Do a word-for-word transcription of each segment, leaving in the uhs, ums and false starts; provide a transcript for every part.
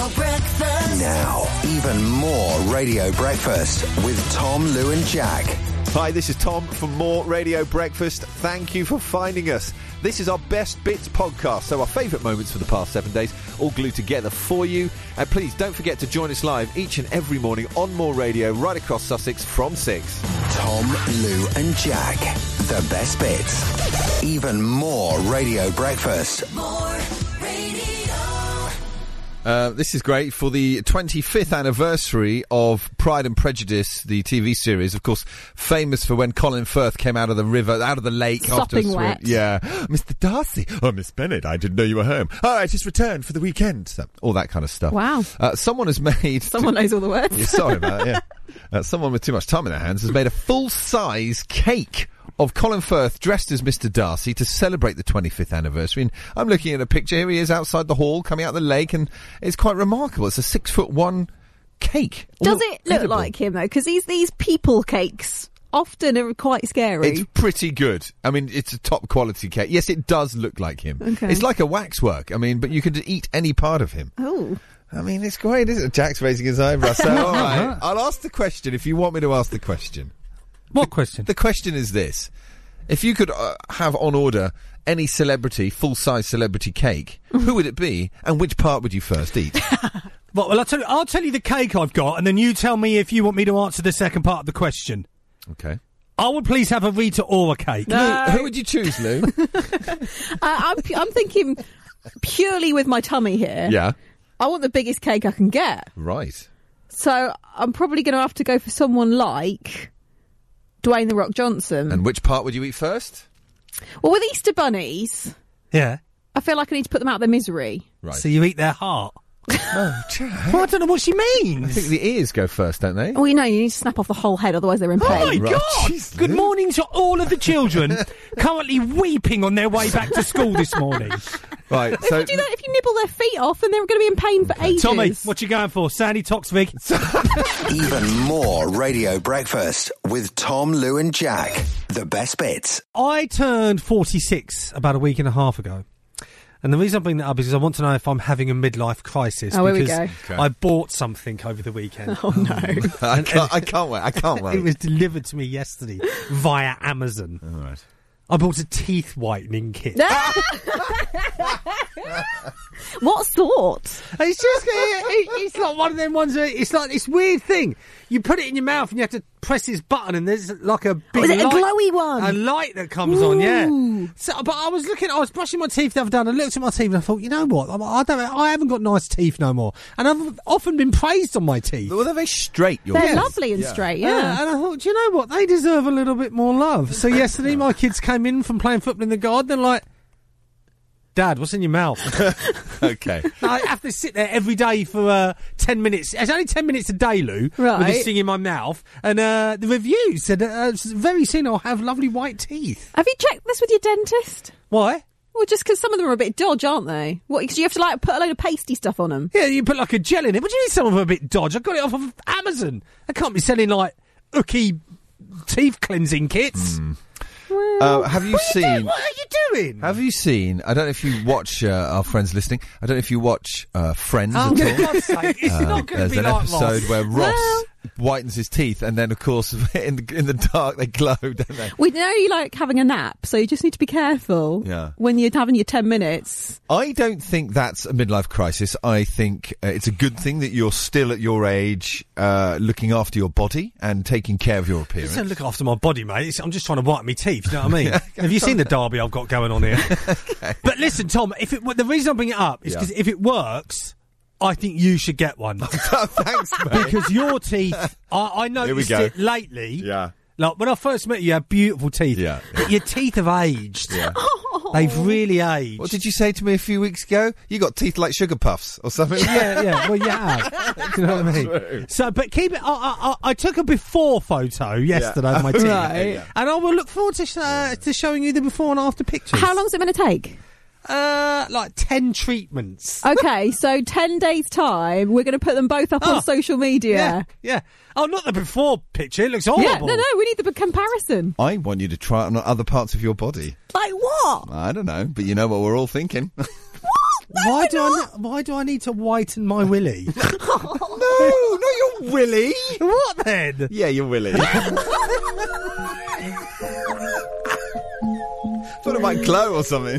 Radio Breakfast. Now, even more Radio Breakfast with Tom, Lou and Jack. Hi, this is Tom from More Radio Breakfast. Thank you for finding us. This is our Best Bits podcast, so our favourite moments for the past seven days, all glued together for you. And please don't forget to join us live each and every morning on More Radio, right across Sussex from six. Tom, Lou and Jack. The Best Bits. Even more Radio Breakfast. More radio. Uh, this is great for the twenty-fifth anniversary of Pride and Prejudice, the T V series, of course, famous for when Colin Firth came out of the river, out of the lake after a Sopping swim. wet. Yeah, Mister Darcy, oh Miss Bennet, I didn't know you were home. Oh, I just returned for the weekend. So, all that kind of stuff. Wow. Uh, someone has made. Someone knows all the words. Yeah, sorry about that. Yeah, uh, someone with too much time in their hands has made a full-size cake of Colin Firth dressed as Mister Darcy to celebrate the twenty-fifth anniversary. And I'm looking at a picture. Here he is outside the hall, coming out of the lake, and it's quite remarkable. It's a six foot one cake. Does All it look edible. like him, though? Because these, these people cakes often are quite scary. It's pretty good. I mean, it's a top quality cake. Yes, it does look like him. Okay. It's like a waxwork. I mean, but you could eat any part of him. Oh. I mean, it's great, isn't it? Jack's raising his eyebrows. So, all right, I'll ask the question if you want me to ask the question. What question? The question is this. If you could uh, have on order any celebrity, full-size celebrity cake, who would it be, and which part would you first eat? Well, well I'll, tell you, I'll tell you the cake I've got, and then you tell me if you want me to answer the second part of the question. Okay. I would please have a Rita Ora cake. No. Who, who would you choose, Lou? Uh, I'm, pu- I'm thinking purely with my tummy here. Yeah. I want the biggest cake I can get. Right. So I'm probably going to have to go for someone like Dwayne The Rock Johnson. And which part would you eat first? Well, with Easter bunnies, Yeah. I feel like I need to put them out of their misery. Right. So you eat their heart. Oh, Jack. Well, I don't know what she means. I think the ears go first, don't they? Well, you know, you need to snap off the whole head, otherwise they're in Oh my pain. Right. God! Jeez, Good Lou. morning to all of the children currently weeping on their way back to school this morning. Right. If So you do that, if you nibble their feet off, then they're going to be in pain for ages. Tommy, what you going for? Sandy Toxvig? Even more Radio Breakfast with Tom, Lou and Jack. The Best Bits. I turned forty-six about a week and a half ago. And the reason I bring that up is because I want to know if I'm having a midlife crisis. Oh, here we because go. Okay. I bought something over the weekend. Oh, no. I can't, I can't wait. I can't wait. It was delivered to me yesterday via Amazon. All right. I bought a teeth whitening kit. What sort? It's just, it, it's like one of them ones where it's like this weird thing. You put it in your mouth and you have to press this button and there's like a big is it a light, glowy one? A light that comes on, yeah. Ooh. So, but I was looking, I was brushing my teeth the other day and I looked at my teeth and I thought, you know what? I, I don't, I haven't got nice teeth no more. And I've often been praised on my teeth. Well, they're very straight. Your They're teeth. lovely and Yeah. straight, Uh, yeah. and I thought, do you know what? They deserve a little bit more love. So yesterday, my kids came in from playing football in the garden. They're like, Dad, what's in your mouth? Okay. I have to sit there every day for uh, ten minutes. It's only ten minutes a day, Lou, Right. with this thing in my mouth. And uh, the review said uh, very soon I'll have lovely white teeth. Have you checked this with your dentist? Why? Well, just because some of them are a bit dodge, aren't they? What? Because you have to like put a load of pasty stuff on them. Yeah, you put like a gel in it. What do you mean some of them are a bit dodge? I got it off of Amazon. They can't be selling like ooky teeth cleansing kits. Uh, have you What are you seen? doing? What are you doing? Have you seen? I don't know if you watch uh, our friends listening. I don't know if you watch uh, Friends Oh, at for all. God's sake, it's Uh, not going there's to be an like episode Ross. where Ross Well- whitens his teeth, and then of course in the, in the dark they glow, don't they? We know you like having a nap, so you just need to be careful Yeah. when you're having your ten minutes. I don't think that's a midlife crisis. I think uh, it's a good thing that you're still at your age uh, looking after your body and taking care of your I appearance. don't look after my body, mate. It's, I'm just trying to whiten my teeth. You know what I mean? Have you seen the derby I've got going on here? But listen, Tom. If it, well, the reason I bring it up is Yeah. because if it works, I think you should get one Thanks, mate. because your teeth. I, I noticed go. it lately. Yeah. Like when I first met you, you had beautiful teeth. Yeah. But your teeth have aged. Yeah. They've really aged. What did you say to me a few weeks ago? You got teeth like sugar puffs or something? Yeah, yeah. Well, you have. Do you know what I mean? True. So, but keep it. I, I, I I took a before photo yesterday of my teeth, Right. and I will look forward to sh- uh, to showing you the before and after pictures. How long's it going to take? Uh, like ten treatments. Okay, so ten days' time, we're going to put them both up Oh. on social media. yeah, yeah. Oh, not the before picture. It looks Yeah, horrible. no, no, we need the comparison. I want you to try it on other parts of your body. Like what? I don't know, but you know what we're all thinking. What? why do I? Ne- why do I need to whiten my willy? No, not your Willy. What then? Yeah, your Willy. Thought it might glow or something.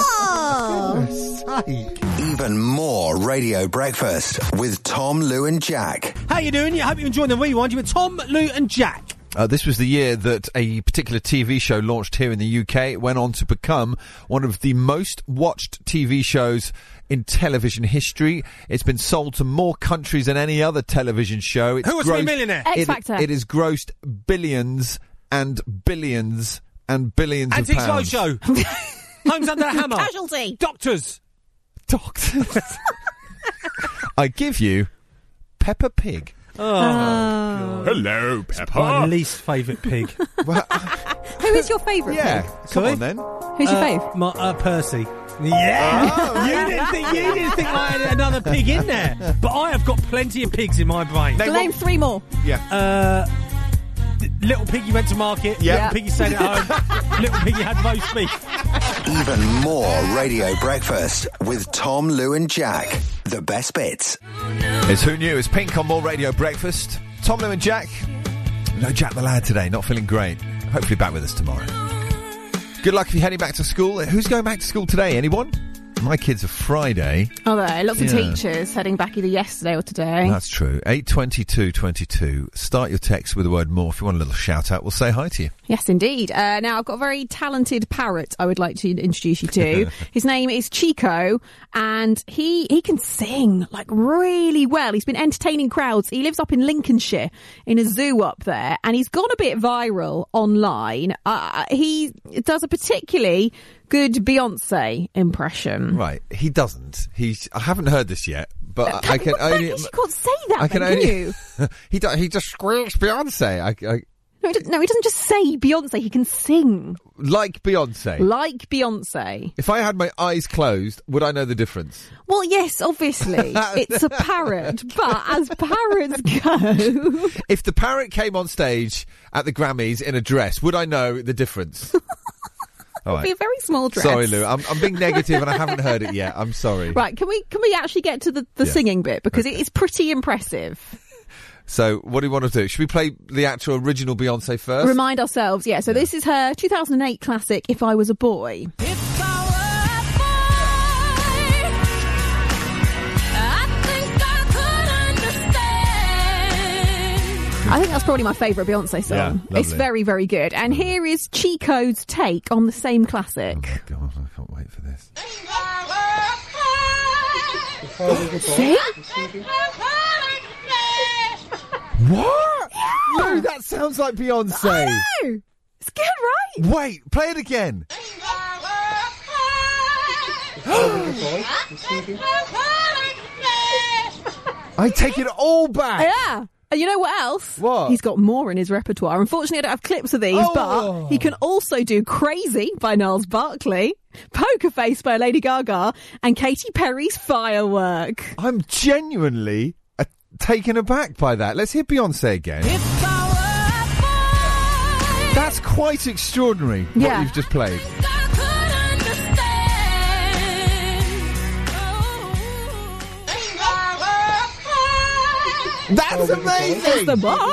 Oh! Even more Radio Breakfast with Tom, Lou and Jack. How you doing? I hope you enjoyed the rewind. You were Tom, Lou and Jack. Uh, this was the year that a particular T V show launched here in the U K. It went on to become one of the most watched T V shows in television history. It's been sold to more countries than any other television show. It's Who wants to be a grossed- millionaire? X It, Factor. it has grossed billions and billions and billions Antiques of pounds. Roadshow. Homes Under the Hammer. Casualty. Doctors. Doctors. I give you Peppa Pig. Oh, Hello, my least favourite pig. Who is your favourite? Yeah, pig? come Sorry? on then. Who's your Uh, fave? my, uh, Percy. Yeah. you didn't think you didn't think I had another pig in there, but I have got plenty of pigs in my brain. Name Name one- three more. Yeah. Uh, little piggy went to market. Yeah. Little piggy stayed at home. Little piggy had roast beef. Even more Radio Breakfast with Tom, Lou and Jack. The best bits. It's Who Knew? It's Pink on More Radio Breakfast. Tom, Lou and Jack. No Jack the lad today, not feeling great. Hopefully back with us tomorrow. Good luck if you're heading back to school. Who's going back to school today? Anyone? My kids are Friday. Oh, there. Lots of Yeah. teachers heading back either yesterday or today. That's true. eight twenty-two twenty-two. Start your text with the word more. If you want a little shout out, we'll say hi to you. Yes, indeed. Uh, now, I've got a very talented parrot I would like to introduce you to. His name is Chico, and he he can sing, like, really well. He's been entertaining crowds. He lives up in Lincolnshire, in a zoo up there, and he's gone a bit viral online. Uh, he does a particularly good Beyonce impression. Right. He doesn't. He's. I haven't heard this yet, but I, I can well, only. you can't say that, I can then, only. can you? he do, he just squeaks Beyonce. I, I No he, doesn't, no, he doesn't just say Beyonce. He can sing like Beyonce. like Beyonce. If I had my eyes closed, would I know the difference? Well, yes, obviously. It's a parrot. But as parrots go... If the parrot came on stage at the Grammys in a dress, would I know the difference? All Be a right. very small dress. Sorry, Lou. I'm, I'm being negative and I haven't heard it yet. I'm sorry. Right, can we can we actually get to the, the Yeah. singing bit? Because Okay. it is pretty impressive. So, what do you want to do? Should we play the actual original Beyonce first? Remind ourselves, yeah. So this is her two thousand eight classic, If I Was a Boy. If I were a boy, I think I could understand. I think that's probably my favourite Beyonce song. Yeah, lovely. It's very, very good. And here is Chico's take on the same classic. Oh, God, I can't wait for this. If I were a See? What? No, that sounds like Beyonce. Oh, it's good, right? Wait, play it again. I take it all back. Yeah. And you know what else? What? He's got more in his repertoire. Unfortunately, I don't have clips of these, Oh. but he can also do Crazy by Niles Barkley, Poker Face by Lady Gaga, and Katy Perry's Firework. I'm genuinely uh, taken aback by that. Let's hear Beyonce again. If I were a boy, That's quite extraordinary, what Yeah. you've just played. I could understand. Oh, if I were a boy, That's amazing! The boy.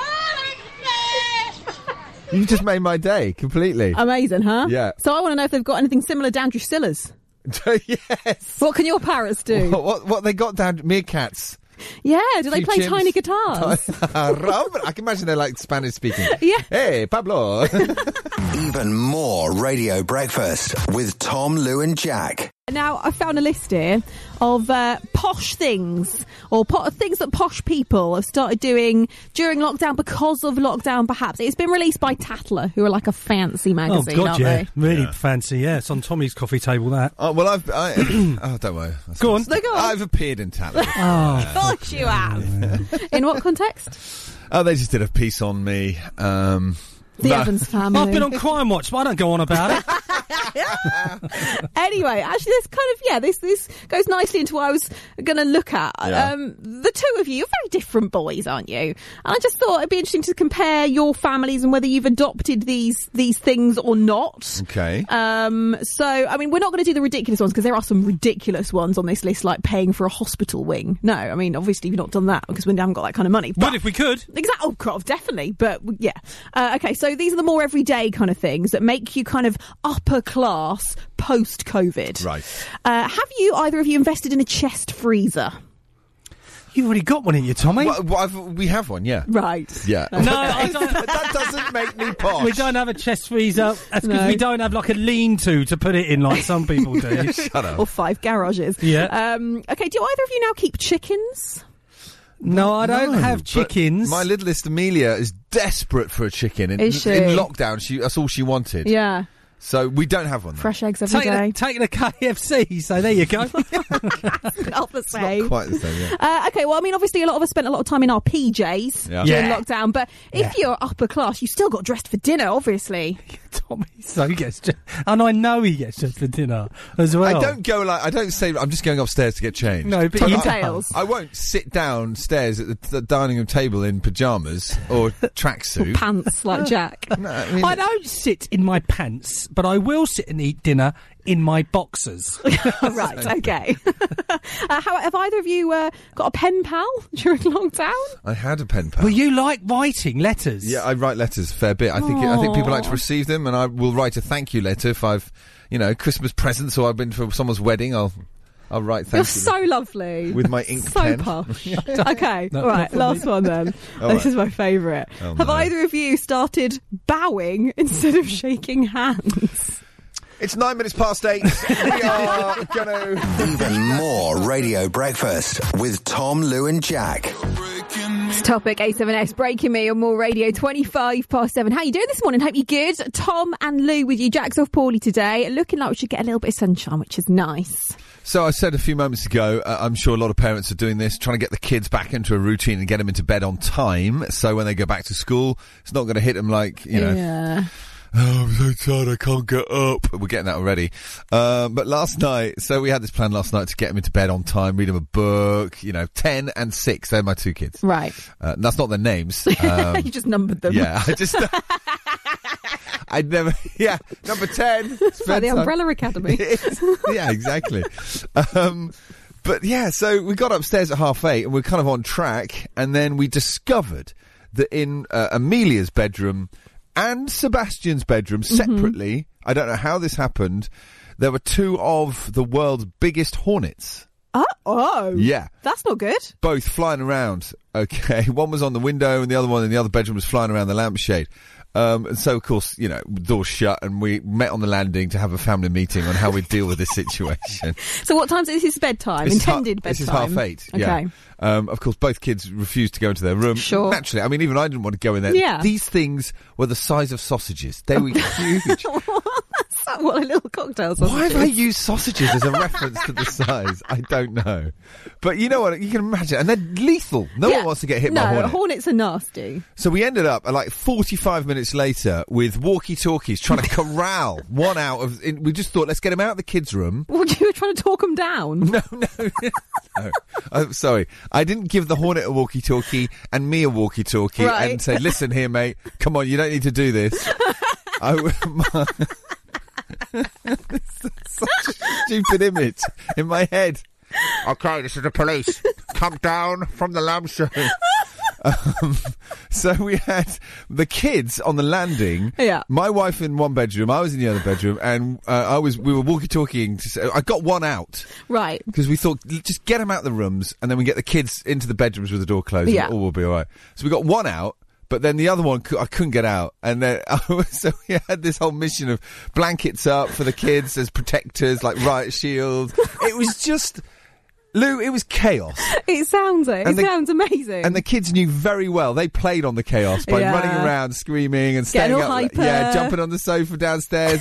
You just made my day completely. Amazing, huh? Yeah. So I want to know if they've got anything similar to Andrew Sillars. Yes. What can your parrots do? What, what what they got down meerkats? Yeah, do they Few play chimps. tiny guitars? Rum? I can imagine they're like Spanish speaking. Yeah. Hey, Pablo. Even more Radio Breakfast with Tom, Lou and Jack. Now, I found a list here of uh, posh things, or po- things that posh people have started doing during lockdown because of lockdown, perhaps. It's been released by Tatler, who are like a fancy Oh, magazine, God, aren't yeah. they? Really Yeah. fancy, yeah. It's on Tommy's coffee table, that. Oh, well, I've... I, oh, don't worry. That's Go on. No, go on. I've appeared in Tatler. Oh, Of course you have. In what context? Oh, they just did a piece on me. Um, The no. Evans family. I've been on Crime Watch, but I don't go on about it. Anyway, actually, this kind of, yeah, this this goes nicely into what I was going to look at. Yeah. Um, the two of you are very different boys, aren't you? And I just thought it'd be interesting to compare your families and whether you've adopted these these things or not. Okay. Um, so, I mean, we're not going to do the ridiculous ones because there are some ridiculous ones on this list, like paying for a hospital wing. No, I mean, obviously, we've not done that because we haven't got that kind of money. But if we could. Exactly. Oh, God, definitely. But yeah. Uh, okay, so these are the more everyday kind of things that make you kind of upper class post COVID. Right. Uh, have you, either of you, invested in a chest freezer? You've already got one in you, Tommy. Well, well, I've, we have one, yeah. Right. Yeah. No, I don't. That doesn't make me posh. We don't have a chest freezer. That's because No. we don't have like a lean-to to put it in like some people do. Shut up. Or five garages. Yeah. Um, okay, do either of you now keep chickens? No, I don't No, have but chickens. My littlest Amelia is desperate for a chicken. In, Is she? in lockdown, she, that's all she wanted. Yeah. So we don't have one. Though. Fresh eggs every Taking a, day. taking a K F C, so there you go. Not the same. Quite the same, yeah. Uh, okay, well, I mean, obviously, a lot of us spent a lot of time in our P Js Yeah. during Yeah. lockdown, but if Yeah. you're upper class, you still got dressed for dinner, obviously. Tommy so gets dressed, and I know he gets dressed for dinner as well. I don't go like, I don't say, I'm just going upstairs to get changed. No, but I- you I- Tails. I won't sit downstairs at the, the dining room table in pyjamas or tracksuit. Pants like Jack. No, I mean, I don't sit in my pants, but I will sit and eat dinner in my boxers. Right, okay. uh, how, have either of you uh, got a pen pal during lockdown? I had a pen pal. Well, you like writing letters. Yeah, I write letters a fair bit. I think I think people like to Aw. receive them, and I will write a thank you letter if I've, you know, Christmas presents or I've been for someo's wedding. I'll I'll write You're thank you so lovely. with my ink so pen. posh. Okay, No, all right, not for last one then. All This right. is my favourite. Oh, Have no. either of you started bowing instead of shaking hands? It's nine minutes past eight. We are gonna. Even more Radio Breakfast with Tom, Lou and Jack. It's Topic A seven S breaking me on More Radio, twenty-five past seven. How you doing this morning? Hope you're good. Tom and Lou with you. Jack's off poorly today. Looking like we should get a little bit of sunshine, which is nice. So I said a few moments ago, uh, I'm sure a lot of parents are doing this, trying to get the kids back into a routine and get them into bed on time. So when they go back to school, it's not going to hit them like, you know, Yeah. oh, I'm so tired, I can't get up. We're getting that already. Um, but last night, so we had this plan last night to get them into bed on time, read them a book, you know, ten and six. They're my two kids. Right. Uh, that's not their names. Um, You just numbered them. yeah, I just... I'd never... Yeah, number ten. It's like the Umbrella Academy. Yeah, exactly. Um, but yeah, so we got upstairs at half eight and we're kind of on track, and then we discovered that in uh, Amelia's bedroom and Sebastian's bedroom separately, I don't know how this happened, there were two of the world's biggest hornets. Oh, oh. Yeah. That's not good. Both flying around. Okay. One was on the window and the other one in the other bedroom was flying around the lampshade. Um, and so, of course, you know, doors shut, and we met on the landing to have a family meeting on how we deal with this situation. So what time's this is bedtime? This is ha- Intended bedtime? This is half eight. Yeah. Okay. Um, of course, both kids refused to go into their room. Sure. Naturally, I mean, even I didn't want to go in there. Yeah. These things were the size of sausages. They were huge. What a little cocktail Why sausage. have I used sausages as a reference to the size? I don't know. But you know what? You can imagine. And they're lethal. No Yeah. one wants to get hit no, by a hornet. hornets are nasty. So we ended up at like forty-five minutes later with walkie-talkies trying to corral one out of... In, we just thought, let's get him out of the kids' room. What, you were trying to talk them down? No, no, no. I'm sorry. I didn't give the hornet a walkie-talkie and me a walkie-talkie Right. and say, listen here, mate. Come on, you don't need to do this. I w- my- Such a stupid image in my head. Okay, this is the police. Come down from the lampshade. Um, so we had the kids on the landing. Yeah. My wife in one bedroom, I was in the other bedroom, and uh, I was. We were walkie-talking. To say, I got one out Right. because we thought l- just get them out of the rooms, and then we get the kids into the bedrooms with the door closed. Yeah. And all will be all right. So we got one out. But then the other one, cou- I couldn't get out. And then, so we had this whole mission of blankets up for the kids as protectors, like riot shield. It was just, Lou, it was chaos. It sounds it. And It the- sounds amazing. And the kids knew very well. They played on the chaos by Yeah. running around, screaming and Getting staying all up. hyper. Yeah, jumping on the sofa downstairs.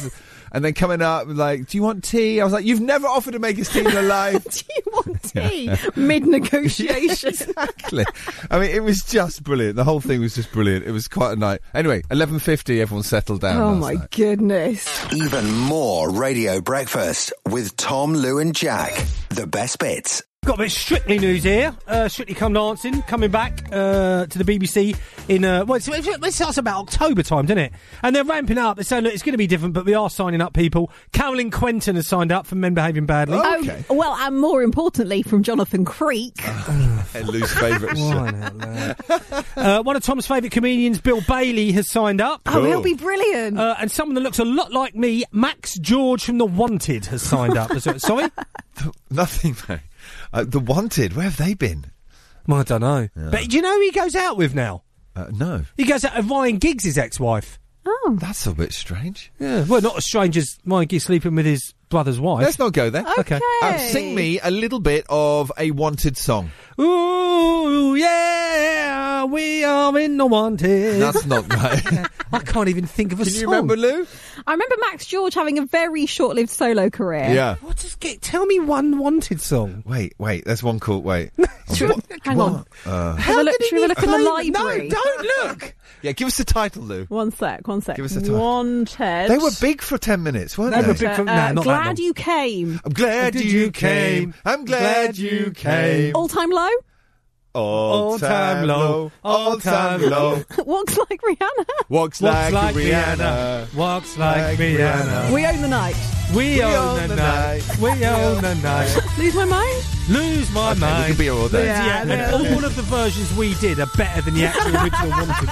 and then coming up like, do you want tea? I was like, you've never offered to make us tea in your life. Do you want tea? Mid-negotiation. Exactly. I mean, it was just brilliant. The whole thing was just brilliant. It was quite a night. Anyway, eleven fifty, everyone settled down. Oh last my night. goodness. Even more Radio Breakfast with Tom, Lou and Jack. The best bits. Got a bit of Strictly news here. Uh, Strictly Come Dancing coming back uh, to the B B C in uh, well, it's, it starts about October time, doesn't it? And they're ramping up. They're saying, look, it's going to be different, but we are signing up people. Carolyn Quentin has signed up for Men Behaving Badly. Oh, okay. Oh, well, and more importantly, from Jonathan Creek. And Lou's favourite show. Why not, uh, one of Tom's favourite comedians, Bill Bailey, has signed up. Oh, he'll be brilliant. Uh, and someone that looks a lot like me, Max George from The Wanted, has signed up. Sorry? Nothing, mate. Uh, the Wanted, where have they been? Well, I don't know. Yeah. But do you know who he goes out with now? Uh, no. He goes out with Ryan Giggs' ex-wife. Oh. That's a bit strange. Yeah. Well, not as strange as Ryan Giggs sleeping with his brother's wife. Let's not go there. Okay. Uh, sing me a little bit of a Wanted song. Ooh, yeah, we are in The Wanted. That's not right. I can't even think of a Can song. you remember, Lou? I remember Max George having a very short-lived solo career. Yeah. What does get? Tell me one Wanted song. Wait, wait, there's one called, wait. Should we- hang on. Uh, Have a look, did should we he look in the play- library? No, don't look. yeah, give us the title, Lou. One sec, one sec. Give us the title. Wanted. They were big for ten minutes, weren't They they? were big for- Uh, nah, not that long. glad you came. I'm glad Did you you came. came. I'm glad you came. All time low. All time low. All time low. Walks like Rihanna. Walks Walks like, like Rihanna. Rihanna. Walks like Like Rihanna. Rihanna. We own the night. We, own the night. We own the night. Lose my mind. Lose my Okay, we mind. could be here all day. Yeah, Yeah, and yeah. all of the versions we did are better than the actual original Wanted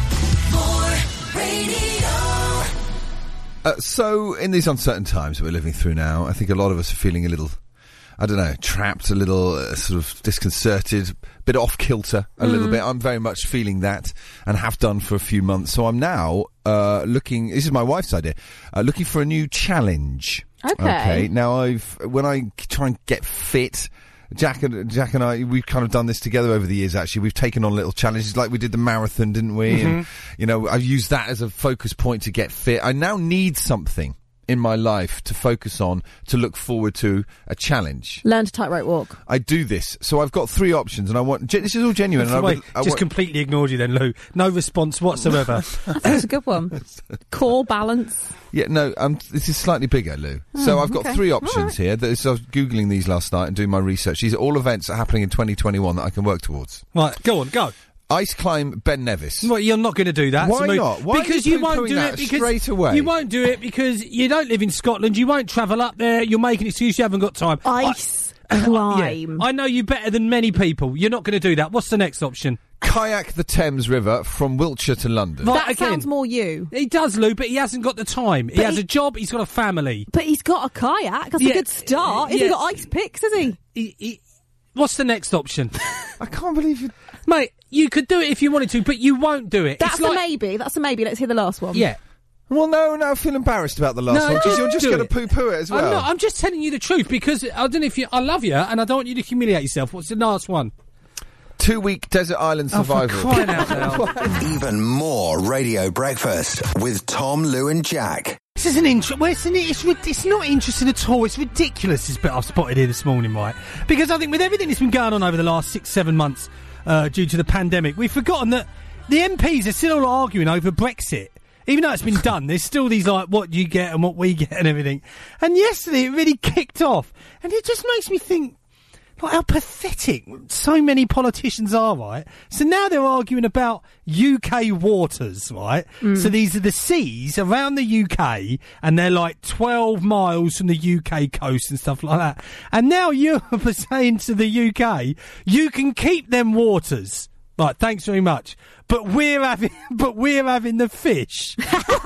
one. Uh, so, in these uncertain times that we're living through now, I think a lot of us are feeling a little, I don't know, trapped, a little uh, sort of disconcerted, a bit off kilter, a little bit. I'm very much feeling that and have done for a few months. So I'm now uh, looking, this is my wife's idea, uh, looking for a new challenge. Okay. Now, I've when I try and get fit, Jack and Jack and I, we've kind of done this together over the years. Actually, we've taken on little challenges, like we did the marathon, didn't we? Mm-hmm. And you know, I've used that as a focus point to get fit. I now need something in my life to focus on, to look forward to a challenge. Learn to tightrope walk. I do this, so I've got three options, and I want. This is all genuine. And I Wait, would, I just want- completely ignored you then, Lou. No response whatsoever. That's a good one. Core balance. Yeah, no, um, this is slightly bigger, Lou. so I've got okay. three All options here. That is, I was Googling these last night and doing my research. These are all events that are happening in twenty twenty-one that I can work towards. Right, go on, go. Ice climb Ben Nevis. Well, you're not going to do that. Why so move- not? Why are because you you won't poo-pooing do that it because straight away? You won't do it because you don't live in Scotland. You won't travel up there. You'll make an excuse. You haven't got time. Ice I, climb. Yeah, I know you better than many people. You're not going to do that. What's the next option? Kayak the Thames River from Wiltshire to London. Right, that again. sounds more you. He does, Lou, but he hasn't got the time. He But has he- a job. He's got a family. But he's got a kayak. That's Yeah, a good start. He's yeah. got ice picks, has he? He, he, what's the next option? I can't believe you. Mate, you could do it if you wanted to, but you won't do it. That's it's a like, maybe. That's a maybe. Let's hear the last one. Yeah. Well, no, no, I feel embarrassed about the last No, one because just you're just do going to it. poo-poo it as well. I'm, not, I'm just telling you the truth because I don't know if you. I love you and I don't want you to humiliate yourself. What's the last one? Two-week desert island Oh, for survival. crying out loud. Even more Radio Breakfast with Tom, Lou and Jack. This is an intro. Well, it's, an, it's, rid- it's not interesting at all. It's ridiculous, this bit I've spotted here this morning, right? Because I think with everything that's been going on over the last six, seven months uh, due to the pandemic, we've forgotten that the M Ps are still all arguing over Brexit. Even though it's been done, there's still these, like, what you get and what we get and everything. And yesterday it really kicked off. And it just makes me think, like, how pathetic so many politicians are, right? So now they're arguing about U K waters, right? So these are the seas around the U K, and they're like twelve miles from the U K coast and stuff like that. And now Europe are saying to the U K, you can keep them waters. Right, thanks very much. But we're having, but we're having the fish.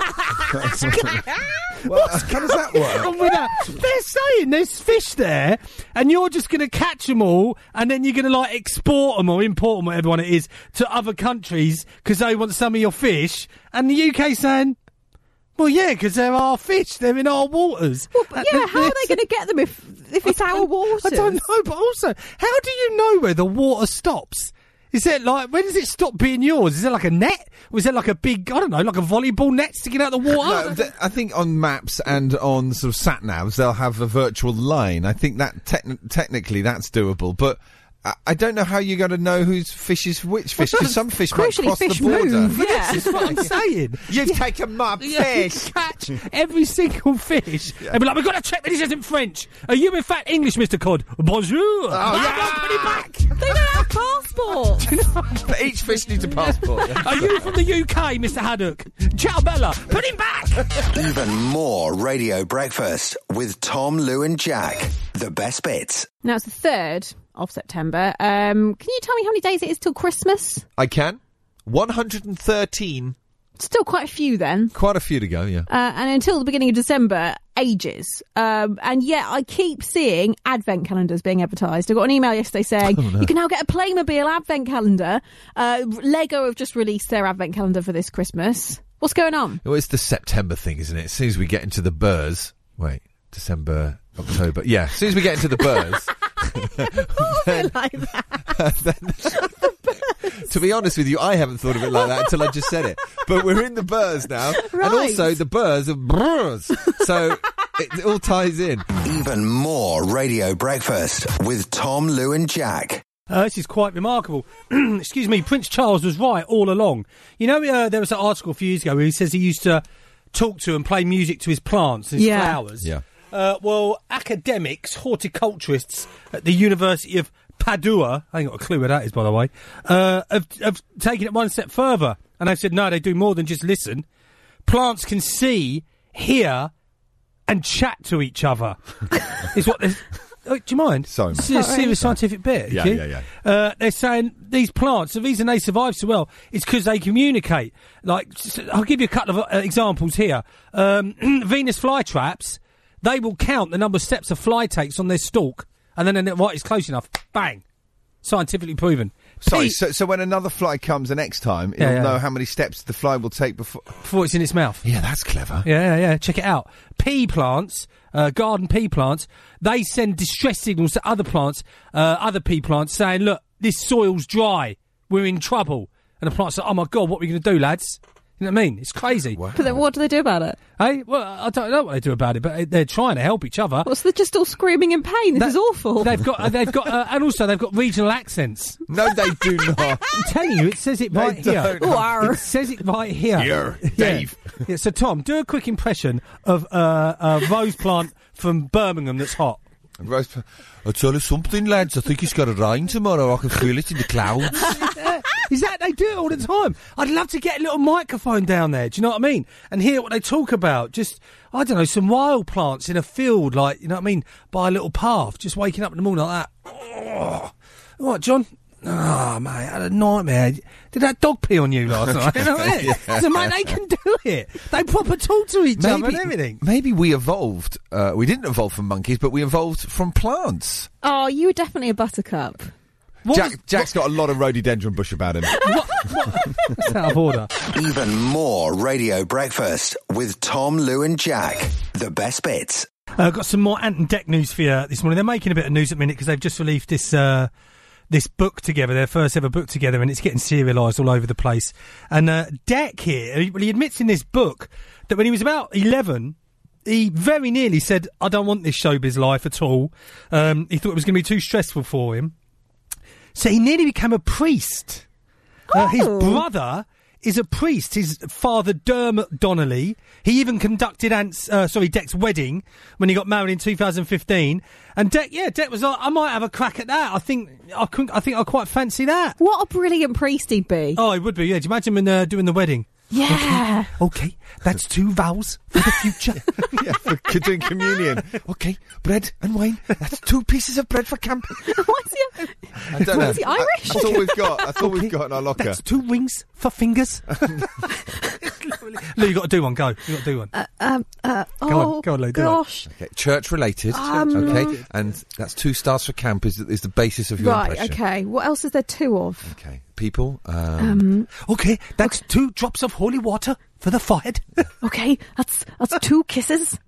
Well, how does that work? And with that, they're saying there's fish there, and you're just going to catch them all, and then you're going to like export them or import them, whatever one it is, to other countries because they want some of your fish. And the U K saying, well, yeah, because they're our fish, they're in our waters. Well, but yeah, how are they going to get them if if it's our water? I don't know, but also, how do you know where the water stops? Is it like, when does it stop being yours? Is there like a net? Or is there like a big, I don't know, like a volleyball net sticking out the water? No, th- I think on maps and on sort of sat navs they'll have a virtual line. I think that techni- technically that's doable, but I, I don't know how you're going to know whose fish is which fish, because some fish might Crucially, cross fish the border. move, But yeah. this is what I'm saying. You've taken my Yeah, you fish. catch every single fish and be like, we've got to check that this isn't French. Are you in fact English, Mister Cod? Bonjour. Oh, Ah, yeah. put it back. They don't have passports. But each fish needs a passport. Are you from the U K, Mister Haddock? Ciao, Bella. Put him back. Even more Radio Breakfast with Tom, Lou and Jack. The best bits. Now it's the third of September. Um, can you tell me how many days it is till Christmas? I can. one hundred thirteen. Still quite a few then. Quite a few to go, yeah. Uh, and until the beginning of December, ages. Um, and yet I keep seeing advent calendars being advertised. I got an email yesterday saying, you can now get a Playmobil advent calendar. Uh, Lego have just released their advent calendar for this Christmas. What's going on? Well, it's the September thing, isn't it? As soon as we get into the burrs... Wait, December, October... Yeah, as soon as we get into the burrs... I like that. To be honest with you, I haven't thought of it like that until I just said it. But we're in the burrs now. Right. And also, the burrs are brrs. So it, it all ties in. Even more Radio Breakfast with Tom, Lou and Jack. Uh, this is quite remarkable. Excuse me, Prince Charles was right all along. You know, uh, there was an article a few years ago where he says he used to talk to and play music to his plants, his Yeah. flowers. Yeah. Uh, well, academics, horticulturists at the University of Padua, I ain't got a clue where that is, by the way, uh, have, have taken it one step further. And they've said, no, they do more than just listen. Plants can see, hear, and chat to each other. Is what they're... Oh, do you mind? Sorry, This is a serious scientific bit. Yeah, okay? yeah, yeah. Uh, they're saying these plants, the reason they survive so well is because they communicate. Like, s- I'll give you a couple of uh, examples here. Um, Venus flytraps, they will count the number of steps a fly takes on their stalk, and then, then right, it's close enough. Bang. Scientifically proven. Sorry, Pea- so, so when another fly comes the next time, it'll Yeah, yeah. know how many steps the fly will take before... before it's in its mouth. Yeah, that's clever. Yeah, yeah, yeah. Check it out. Pea plants, uh, garden pea plants, they send distress signals to other plants, uh, other pea plants, saying, look, this soil's dry. We're in trouble. And the plants say, oh, my God, what are we going to do, lads? You know what I mean? It's crazy. Wow. But then what do they do about it? Hey, well, I don't know what they do about it, but they're trying to help each other. What's they're just all screaming in pain? This That- is awful. They've got, uh, they've got, uh, and also they've got regional accents. No, they do not. I'm telling you, it says it right They here. don't. War. It says it right here. Here, Yeah. Dave. Yeah, so, Tom, do a quick impression of uh, a rose plant from Birmingham that's hot. Rose, I'll tell you something, lads. I think it's got to rain tomorrow. I can feel it in the clouds. Is that they do it all the time? I'd love to get a little microphone down there. Do you know what I mean? And hear what they talk about. Just, I don't know, some wild plants in a field, like, you know what I mean, by a little path. Just waking up in the morning like that. Oh. What, John? Oh, mate, I had a nightmare. Did that dog pee on you last night? You know what I mean? So, mate, they can do it. They proper talk to each other and everything. maybe we evolved. Uh, we didn't evolve from monkeys, but we evolved from plants. Oh, you were definitely a buttercup. What Jack, was- Jack's got a lot of rhododendron bush about him. That's out of order. Even more Radio Breakfast with Tom, Lou and Jack. The best bits. Uh, got some more Ant and Dec news for you this morning. They're making a bit of news at the minute because they've just released this uh, this book together, their first ever book together, and it's getting serialised all over the place. And uh, Dec here, he, well, he admits in this book that when he was about eleven, he very nearly said, I don't want this showbiz life at all. Um, he thought it was going to be too stressful for him. So he nearly became a priest. Uh, his Oh. brother is a priest. His father, Dermot Donnelly. He even conducted Ant's, uh, sorry, Dec's wedding when he got married in two thousand fifteen. And Dec, yeah, Dec was like, I might have a crack at that. I think I couldn't, I think I quite fancy that. What a brilliant priest he'd be. Oh, it would be. Yeah, do you imagine him uh, doing the wedding? Yeah. Okay, that's two vows for the future. Yeah, for c- doing communion. Okay, bread and wine. That's two pieces of bread for camp. What's he? I don't know. Is he Irish? I, that's all we've got. That's all Okay, we've got in our locker. That's two rings for fingers. Lou, you got to do one. Go. You got to do one. Um, uh, Go oh, on, go on, Lou, do it. gosh. Okay, church related. Um, okay, and that's two stars for camp is, is the basis of your Right, impression. okay. What else is there two of? Okay, people. Um, Okay, that's two drops of holy water for the forehead. Okay, that's that's two kisses.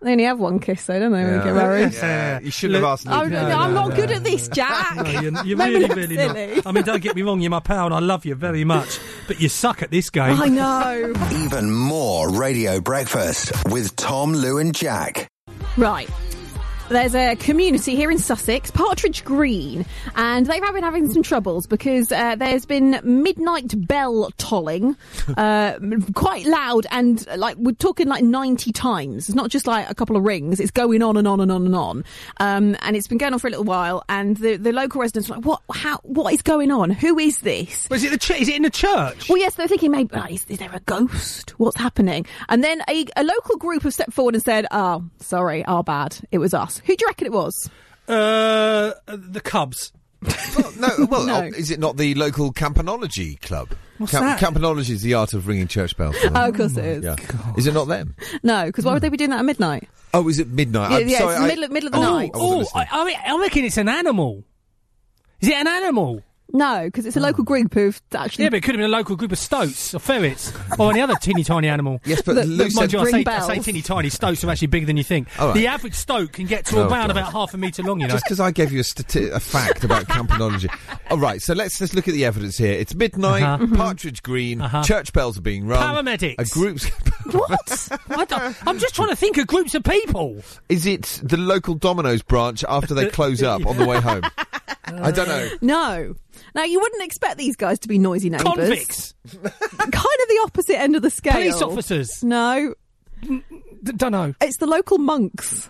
They only have one kiss, though, don't they, when they get married? Yeah, you shouldn't Look, have asked Oh, Luke. no, No, I'm no, not no, good at this, Jack. No, you're, you're Make me really, look really silly. not. I mean, don't get me wrong, you're my pal and I love you very much, but you suck at this game. I know. Even more Radio Breakfast with Tom, Lou and Jack. Right. There's a community here in Sussex, Partridge Green, and they've been having some troubles because uh, there's been midnight bell tolling, uh, quite loud, and like we're talking like ninety times. It's not just like a couple of rings; it's going on and on and on and on. Um, and it's been going on for a little while. And the, the local residents are like, "What? How? What is going on? Who is this?" Was it the ch- is it in the church? Well, yes, they're thinking maybe oh, is, is there a ghost? What's happening? And then a, a local group have stepped forward and said, "Oh, sorry, our bad. It was us." Who do you reckon it was? Uh, the Cubs. Well, no, well, No. oh, is it not the local campanology club? What's Camp- that? Campanology is the art of ringing church bells. Oh, of course it is. Yeah. Is it not them? No, because why would they be doing that at midnight? Oh, is it midnight? Yeah, I'm yeah, sorry, it's the I- middle, middle of the Oh, night. I wasn't Oh, listening. I, I, mean, I reckon it's an animal. Is it an animal? No, because it's a local group who've actually... Yeah, but it could have been a local group of stoats or ferrets or any other teeny tiny animal. Yes, but Look, Lou look, said... Mind you, I Ring say, I bells. say teeny tiny. Stoats are actually bigger than you think. All right. The average stoat can get to Oh, around God. about half a metre long, you know. Just because I gave you a, stati- a fact about campanology. All right, so let's let's look at the evidence here. It's midnight, Uh-huh. Partridge Green, Uh-huh. church bells are being rung. Paramedics. A group's... What? I don't- I'm just trying to think of groups of people. Is it the local Domino's branch after they close up on the way home? I don't know. No. Now, you wouldn't expect these guys to be noisy neighbours. Convicts. Kind of the opposite end of the scale. Police officers. No. D- don't know. It's the local monks.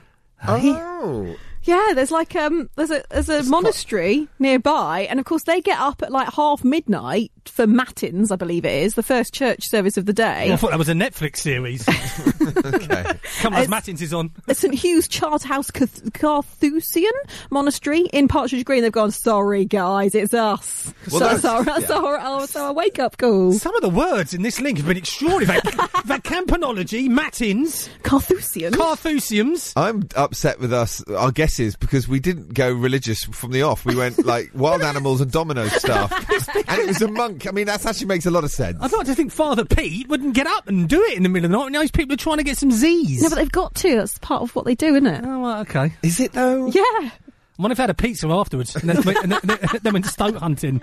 Oh. Yeah, there's like um, there's a there's a monastery nearby, and of course they get up at like half midnight for matins, I believe it is, the first church service of the day. I thought that was a Netflix series. Okay. Come on, It's- Matins is on. At St Hugh's Charterhouse Cath- Carthusian Monastery in Partridge Green, they've gone, sorry guys, it's us. Well, so, that's- so, yeah. so, oh, so a wake up call. Some of the words in this link have been extraordinary. We've had, we've had campanology, matins, Carthusian? Carthusiums. I'm upset with us, our guesses, because we didn't go religious from the off. We went like wild animals and domino stuff. And it was a monk. I mean, that actually makes a lot of sense. I'd like to think Father Pete wouldn't get up and do it in the middle of the night. Now these people are trying to get some Z's. No, but they've got to. That's part of what they do, isn't it? Oh, well, okay. Is it though? Yeah. I wonder if they had a pizza afterwards and then, and then, then went stoat hunting.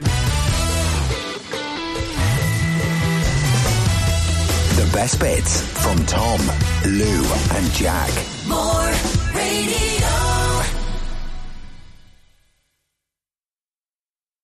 The best bits from Tom, Lou and Jack. More radio.